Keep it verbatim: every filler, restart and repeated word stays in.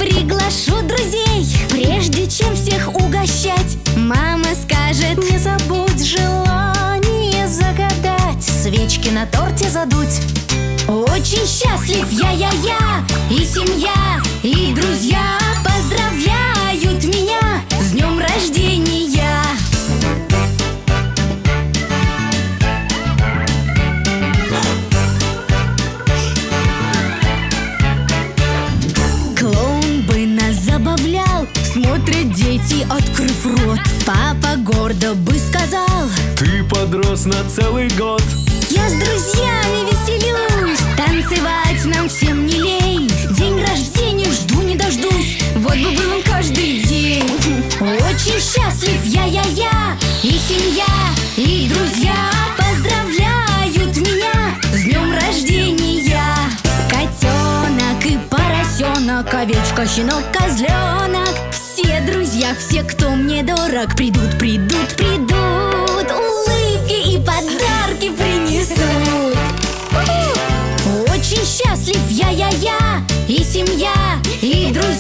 приглашу друзей. Прежде чем всех угощать, мама скажет: не забудь желание загадать, свечки на торте задуть. Очень счастлив я-я-я, и семья, и друзья поздравляют меня с днем рождения. Клоун бы нас забавлял, смотрят дети, открыв рот. Папа гордо бы сказал: ты подрос на целый год. я с друзьями веселюсь, танцевать нам всем не лень. День рождения жду не дождусь, вот бы был он каждый день. Очень счастлив я-я-я, и семья, и друзья поздравляют меня с днем рождения. Котенок и поросенок, овечка, щенок, козленок, все друзья, все, кто мне дорог, придут, придут, придут, улыбки и подарки принесут. Очень счастлив я-я-я, и семья, и друзья